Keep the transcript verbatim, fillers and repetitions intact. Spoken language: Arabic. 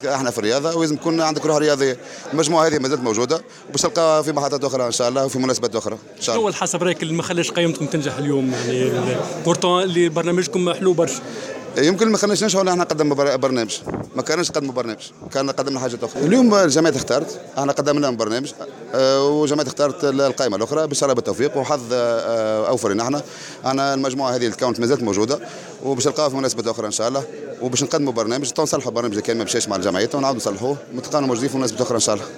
احنا في الرياضه ولازم تكون عندك روح رياضيه. المجموعه هذه ما زالت موجوده وباش تلقى في محطات اخرى ان شاء الله وفي مناسبات اخرى ان شاء شنو الله. هو الحسب رايك اللي ما خلاش قيمتكم تنجح اليوم؟ يعني بورتون اللي برنامجكم حلو برشا. يمكن ما خليناش ننجحوا احنا قدمنا بر- برنامج، ما كانش قدموا برنامج، كان قدمنا حاجات اخرى. اليوم الجمعيه اختارت، احنا قدمنا لهم برنامج آه، وجمعيه اختارت القائمه الاخرى ان شاء الله بالتوفيق وحظ آه، اوفر لنا احنا. انا المجموعه هذه الكاونت ما زالت موجوده وباش نلقاها في مناسبات اخرى ان شاء الله وباش نقدموا برنامج تو نصلحوا البرنامج اللي كان ما مشاش مع الجمعيه ونعاودوا نصلحوه ونتقانوا موجودين في مناسبات اخرى ان شاء الله.